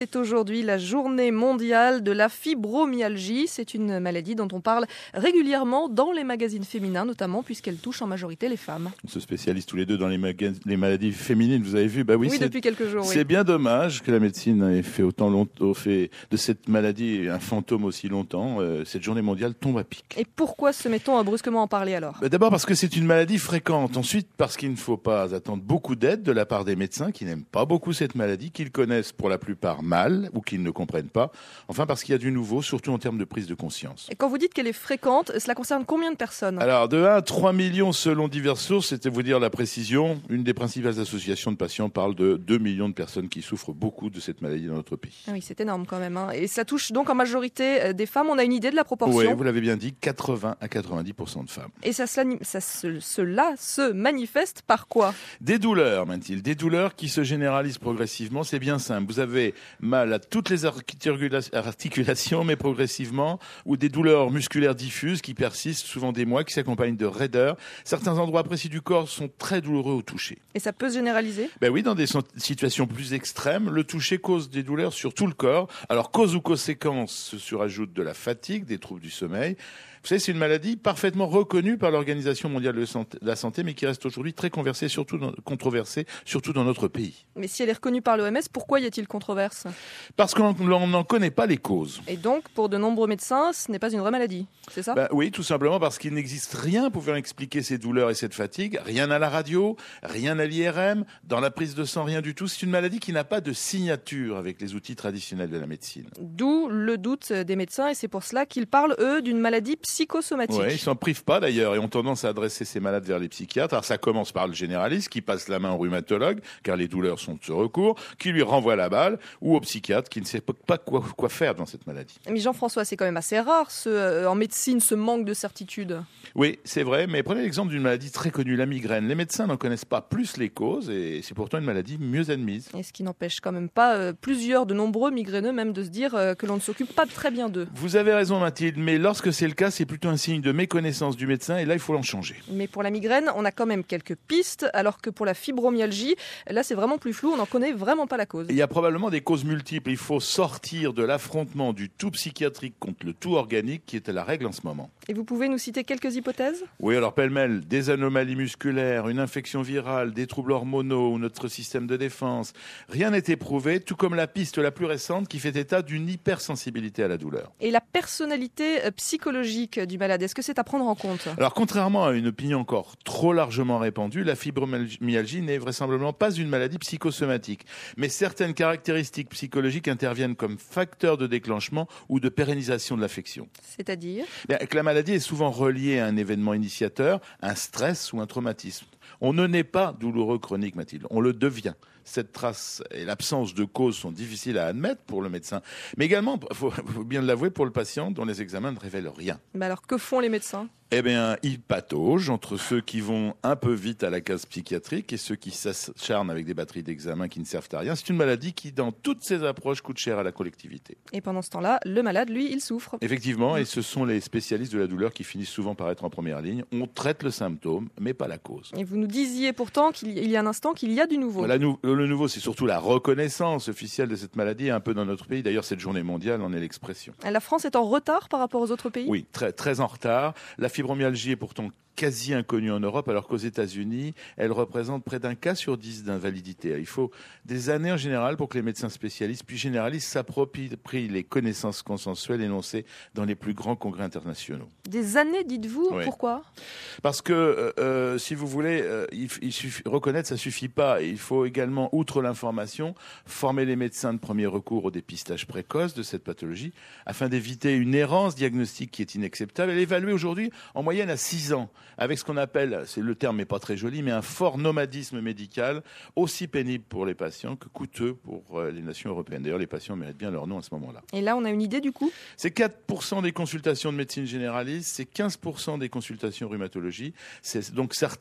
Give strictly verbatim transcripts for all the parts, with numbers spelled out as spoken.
C'est aujourd'hui la journée mondiale de la fibromyalgie. C'est une maladie dont on parle régulièrement dans les magazines féminins, notamment puisqu'elle touche en majorité les femmes. On se spécialise tous les deux dans les, maga- les maladies féminines, vous avez vu. Bah oui, oui c'est, depuis quelques jours. C'est oui. bien dommage que la médecine ait fait autant longtemps, fait de cette maladie un fantôme aussi longtemps. Euh, cette journée mondiale tombe à pic. Et pourquoi se met-on à brusquement en parler alors ? bah D'abord parce que c'est une maladie fréquente. Ensuite parce qu'il ne faut pas attendre beaucoup d'aide de la part des médecins qui n'aiment pas beaucoup cette maladie, qu'ils connaissent pour la plupart mal ou qu'ils ne comprennent pas. Enfin, parce qu'il y a du nouveau, surtout en termes de prise de conscience. Et quand vous dites qu'elle est fréquente, cela concerne combien de personnes ? Alors, de un à trois millions selon diverses sources, c'était vous dire la précision. Une des principales associations de patients parle de deux millions de personnes qui souffrent beaucoup de cette maladie dans notre pays. Ah oui, c'est énorme quand même. Hein. Et ça touche donc en majorité des femmes. On a une idée de la proportion ? Oui, vous l'avez bien dit, quatre-vingts à quatre-vingt-dix pour cent de femmes. Et ça, cela, ça, cela se manifeste par quoi ? Des douleurs, m'a-t-il. Des douleurs qui se généralisent progressivement. C'est bien simple. Vous avez mal à toutes les articulations, mais progressivement, ou des douleurs musculaires diffuses qui persistent souvent des mois, qui s'accompagnent de raideurs. Certains endroits précis du corps sont très douloureux au toucher. Et ça peut se généraliser ? Ben oui, dans des situations plus extrêmes, le toucher cause des douleurs sur tout le corps. Alors, cause ou conséquence se surajoute de la fatigue, des troubles du sommeil. Vous savez, c'est une maladie parfaitement reconnue par l'Organisation mondiale de la santé, mais qui reste aujourd'hui très controversée, surtout dans, controversée, surtout dans notre pays. Mais si elle est reconnue par l'O M S, pourquoi y a-t-il controverse ? Parce qu'on n'en connaît pas les causes. Et donc, pour de nombreux médecins, ce n'est pas une vraie maladie, c'est ça ? Ben oui, tout simplement parce qu'il n'existe rien pouvant expliquer ces douleurs et cette fatigue. Rien à la radio, rien à l'I R M, dans la prise de sang, rien du tout. C'est une maladie qui n'a pas de signature avec les outils traditionnels de la médecine. D'où le doute des médecins, et c'est pour cela qu'ils parlent, eux, d'une maladie psychosomatique. Oui, ils s'en privent pas d'ailleurs et ont tendance à adresser ces malades vers les psychiatres. Alors ça commence par le généraliste qui passe la main au rhumatologue, car les douleurs sont de ce recours, qui lui renvoie la balle, ou au psychiatre qui ne sait pas quoi, quoi faire dans cette maladie. Mais Jean-François, c'est quand même assez rare ce, euh, en médecine ce manque de certitude. Oui, c'est vrai, mais prenez l'exemple d'une maladie très connue, la migraine. Les médecins n'en connaissent pas plus les causes et c'est pourtant une maladie mieux admise. Et ce qui n'empêche quand même pas euh, plusieurs, de nombreux migraineux même de se dire euh, que l'on ne s'occupe pas très bien d'eux. Vous avez raison Mathilde, mais lorsque c'est le cas, c'est plutôt un signe de méconnaissance du médecin et là il faut l'en changer. Mais pour la migraine, on a quand même quelques pistes, alors que pour la fibromyalgie, là c'est vraiment plus flou, on n'en connaît vraiment pas la cause. Il y a probablement des causes multiples, il faut sortir de l'affrontement du tout psychiatrique contre le tout organique qui était la règle en ce moment. Et vous pouvez nous citer quelques hypothèses ? Oui, alors pêle-mêle, des anomalies musculaires, une infection virale, des troubles hormonaux ou notre système de défense. Rien n'est éprouvé, tout comme la piste la plus récente qui fait état d'une hypersensibilité à la douleur. Et la personnalité psychologique du malade, est-ce que c'est à prendre en compte ? Alors, contrairement à une opinion encore trop largement répandue, la fibromyalgie n'est vraisemblablement pas une maladie psychosomatique. Mais certaines caractéristiques psychologiques interviennent comme facteurs de déclenchement ou de pérennisation de l'affection. C'est-à-dire ? Bien, que la maladie est souvent reliée à un événement initiateur, un stress ou un traumatisme. On ne naît pas douloureux chronique, Mathilde, on le devient. Cette trace et l'absence de cause sont difficiles à admettre pour le médecin, mais également, il faut, faut bien l'avouer, pour le patient dont les examens ne révèlent rien. Mais alors, que font les médecins ? Eh bien, ils pataugent entre ceux qui vont un peu vite à la case psychiatrique et ceux qui s'acharnent avec des batteries d'examens qui ne servent à rien. C'est une maladie qui, dans toutes ses approches, coûte cher à la collectivité. Et pendant ce temps-là, le malade, lui, il souffre. Effectivement, et ce sont les spécialistes de la douleur qui finissent souvent par être en première ligne. On traite le symptôme, mais pas la cause. Et vous nous disiez pourtant qu'il y a un instant qu'il y a du nouveau. La nou- le nouveau, c'est surtout la reconnaissance officielle de cette maladie, un peu dans notre pays. D'ailleurs, cette journée mondiale en est l'expression. La France est en retard par rapport aux autres pays ? Oui, très, très en retard. La fibromyalgie est pourtant quasi inconnue en Europe, alors qu'aux États-Unis, elle représente près d'un cas sur dix d'invalidité. Il faut des années en général pour que les médecins spécialistes puis généralistes s'approprient les connaissances consensuelles énoncées dans les plus grands congrès internationaux. Des années, dites-vous ? Oui. Pourquoi ? Parce que, euh, si vous voulez, euh, il, il suffit, reconnaître, ça suffit pas. Il faut également, outre l'information, former les médecins de premier recours au dépistage précoce de cette pathologie, afin d'éviter une errance diagnostique qui est inacceptable. Elle est évaluée aujourd'hui en moyenne à six ans, avec ce qu'on appelle, c'est le terme n'est pas très joli, mais un fort nomadisme médical, aussi pénible pour les patients que coûteux pour les nations européennes. D'ailleurs, les patients méritent bien leur nom à ce moment-là. Et là, on a une idée du coup ? C'est quatre pour cent des consultations de médecine généraliste, c'est quinze pour cent des consultations rhumatologie. C'est donc certain qu'un diagnostic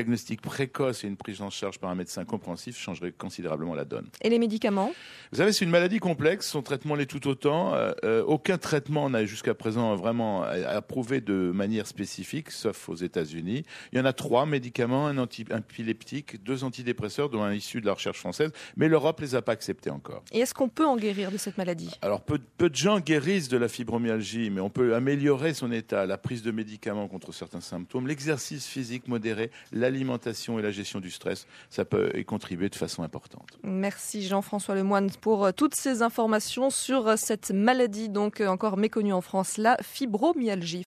diagnostic précoce et une prise en charge par un médecin compréhensif changerait considérablement la donne. Et les médicaments ? Vous savez, c'est une maladie complexe, son traitement l'est tout autant. Euh, aucun traitement n'a jusqu'à présent vraiment approuvé de manière spécifique, sauf aux États-Unis. Il y en a trois médicaments, un anti-épileptique, deux antidépresseurs, dont un issu de la recherche française, mais l'Europe les a pas acceptés encore. Et est-ce qu'on peut en guérir de cette maladie ? Alors, peu, peu de gens guérissent de la fibromyalgie, mais on peut améliorer son état, la prise de médicaments contre certains symptômes, l'exercice physique modéré, l'alimentation et la gestion du stress, ça peut y contribuer de façon importante. Merci Jean-François Lemoine pour toutes ces informations sur cette maladie, donc encore méconnue en France, la fibromyalgie.